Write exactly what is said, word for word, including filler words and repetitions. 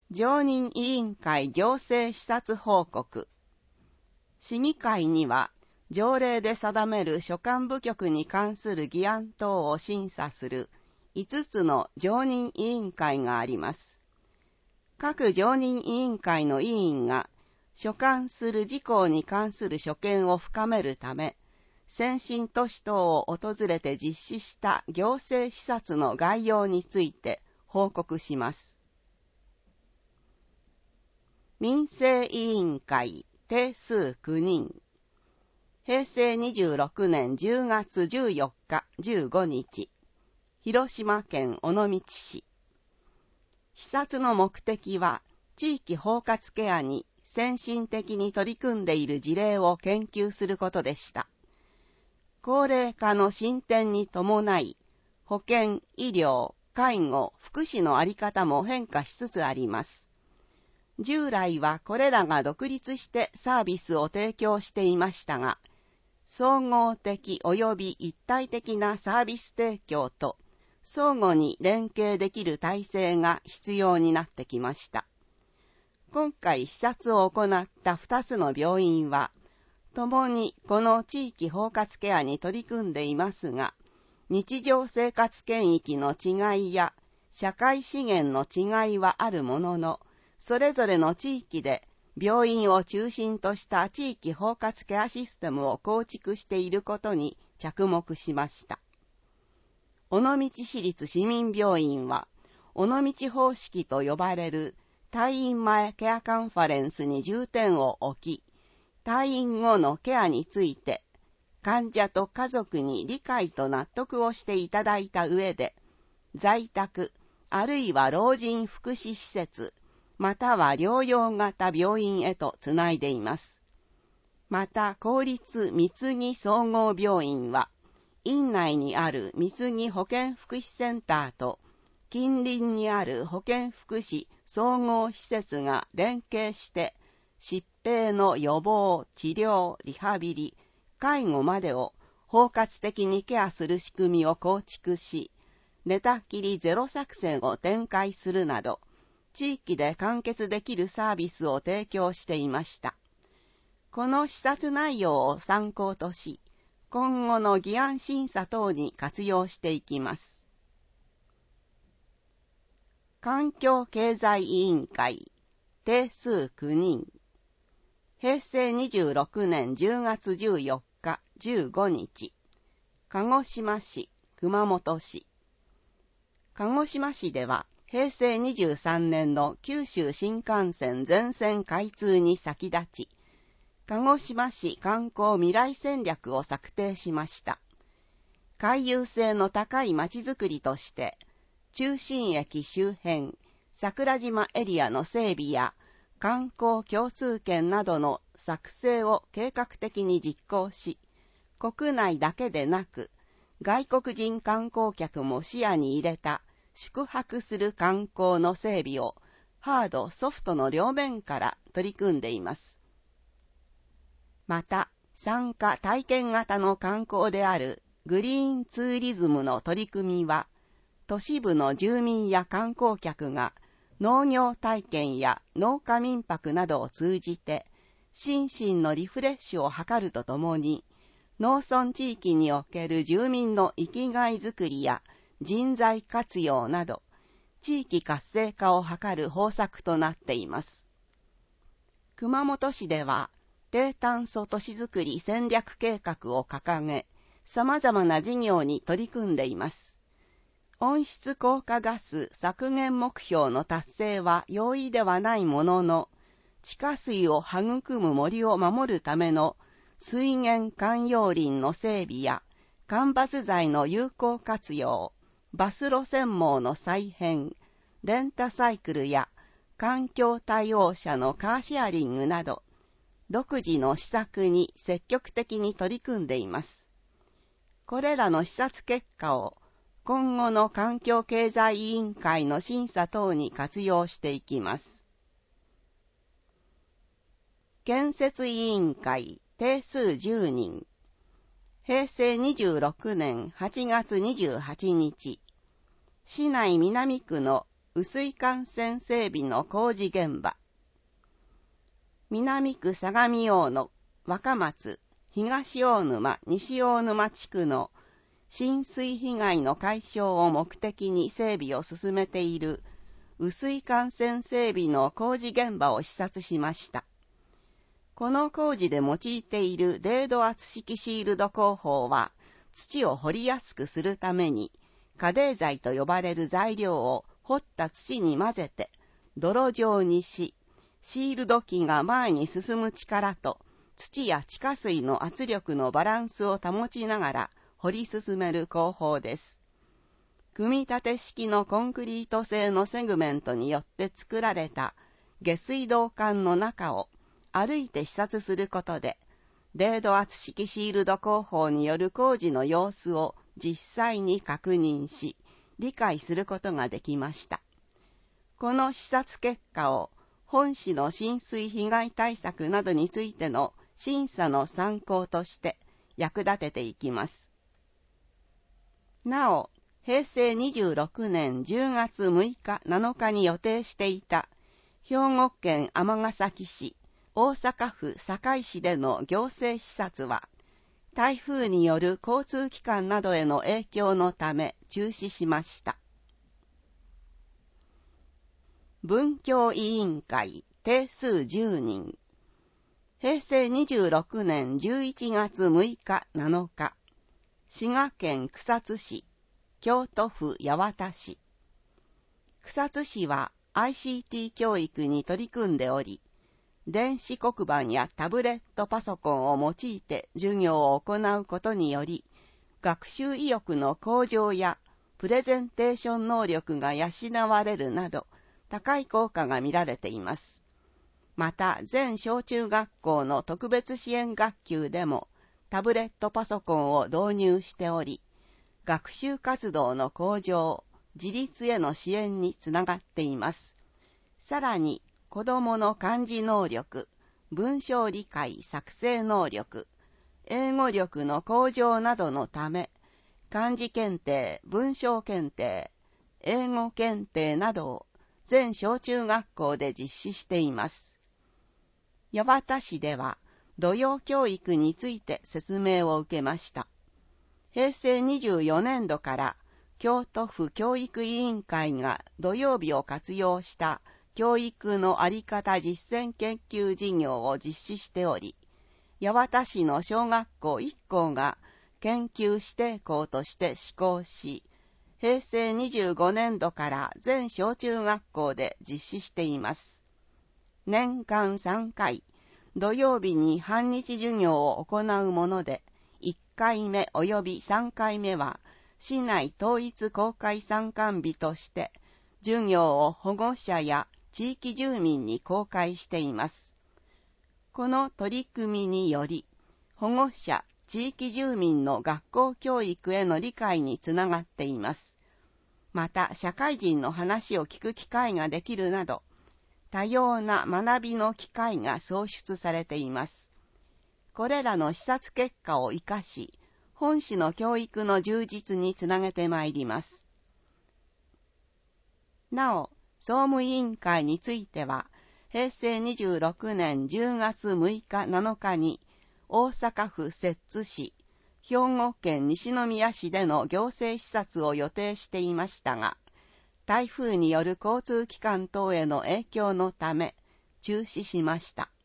常任委員会行政視察報告。市議会には、条例で定める所管部局に関する議案等を審査するいつつの常任委員会があります。各常任委員会の委員が、所管する事項に関する所見を深めるため、先進都市等を訪れて実施した行政視察の概要について報告します。民政委員会定数きゅうにん。へいせいにじゅうろくねんじゅうがつじゅうよっかじゅうごにち、広島県尾道市。視察の目的は、地域包括ケアに先進的に取り組んでいる事例を研究することでした。高齢化の進展に伴い、保健、医療、介護、福祉のあり方も変化しつつあります。従来はこれらが独立してサービスを提供していましたが、総合的及び一体的なサービス提供と相互に連携できる体制が必要になってきました。今回視察を行ったふたつの病院は、共にこの地域包括ケアに取り組んでいますが、日常生活圏域の違いや社会資源の違いはあるものの、それぞれの地域で病院を中心とした地域包括ケアシステムを構築していることに着目しました。尾道市立市民病院は、尾道方式と呼ばれる退院前ケアカンファレンスに重点を置き、退院後のケアについて、患者と家族に理解と納得をしていただいた上で、在宅、あるいは老人福祉施設、または療養型病院へとつないでいます。また、公立三木総合病院は、院内にある三木保健福祉センターと、近隣にある保健福祉総合施設が連携して、疾病の予防、治療、リハビリ、介護までを包括的にケアする仕組みを構築し、寝たきりゼロ作戦を展開するなど、地域で完結できるサービスを提供していました。この視察内容を参考とし、今後の議案審査等に活用していきます。環境経済委員会定数きゅうにん。へいせいにじゅうろくねんじゅうがつじゅうよっかじゅうごにち、鹿児島市、熊本市。鹿児島市では、へいせいにじゅうさんねんの九州新幹線全線開通に先立ち、鹿児島市観光未来戦略を策定しました。回遊性の高い街づくりとして、中心駅周辺、桜島エリアの整備や観光共通券などの作成を計画的に実行し、国内だけでなく、外国人観光客も視野に入れた宿泊する観光の整備をハード・ソフトの両面から取り組んでいます。また、参加体験型の観光であるグリーンツーリズムの取り組みは、都市部の住民や観光客が農業体験や農家民泊などを通じて心身のリフレッシュを図るとともに、農村地域における住民の生きがいづくりや人材活用など、地域活性化を図る方策となっています。熊本市では、低炭素都市づくり戦略計画を掲げ、様々な事業に取り組んでいます。温室効果ガス削減目標の達成は容易ではないものの、地下水を育む森を守るための水源環用林の整備や、間伐材の有効活用、バス路線網の再編、レンタサイクルや環境対応車のカーシェアリングなど、独自の施策に積極的に取り組んでいます。これらの視察結果を今後の環境経済委員会の審査等に活用していきます。建設委員会定数じゅうにん。へいせいにじゅうろくねんはちがつにじゅうはちにち、市内南区の雨水管線整備の工事現場。南区相模大野、若松、東大沼、西大沼地区の浸水被害の解消を目的に整備を進めている雨水管線整備の工事現場を視察しました。この工事で用いている低度圧式シールド工法は、土を掘りやすくするために、家泥材と呼ばれる材料を掘った土に混ぜて、泥状にし、シールド機が前に進む力と、土や地下水の圧力のバランスを保ちながら掘り進める工法です。組み立て式のコンクリート製のセグメントによって作られた下水道管の中を歩いて視察することで、低度圧式シールド工法による工事の様子を実際に確認し、理解することができました。この視察結果を本市の浸水被害対策などについての審査の参考として役立てていきます。なお、へいせいにじゅうろくねんじゅうがつむいかなのかに予定していた兵庫県尼崎市、大阪府堺市での行政視察は、台風による交通機関などへの影響のため中止しました。文教委員会定数じゅうにん。へいせいにじゅうろくねんじゅういちがつむいかなのか、滋賀県草津市、京都府八幡市。草津市は アイシーティー 教育に取り組んでおり、電子黒板やタブレットパソコンを用いて授業を行うことにより、学習意欲の向上やプレゼンテーション能力が養われるなど、高い効果が見られています。また、全小中学校の特別支援学級でもタブレットパソコンを導入しており、学習活動の向上、自立への支援につながっています。さらに、子どもの漢字能力、文章理解作成能力、英語力の向上などのため、漢字検定、文章検定、英語検定などを全小中学校で実施しています。八幡市では、土曜教育について説明を受けました。へいせいにじゅうよねんどから京都府教育委員会が土曜日を活用した教育のあり方実践研究事業を実施しており、八幡市の小学校いっこうが研究指定校として施行し、へいせいにじゅうごねんどから全小中学校で実施しています。年間さんかい、土曜日に半日授業を行うもので、いっかいめ及びさんかいめは、市内統一公開参観日として、授業を保護者や地域住民に公開しています。この取り組みにより、保護者、地域住民の学校教育への理解につながっています。また、社会人の話を聞く機会ができるなど、多様な学びの機会が創出されています。これらの視察結果を生かし、本市の教育の充実につなげてまいります。なお、総務委員会については、へいせいにじゅうろくねんじゅうがつむいかなのかに、大阪府摂津市、兵庫県西宮市での行政視察を予定していましたが、台風による交通機関等への影響のため中止しました。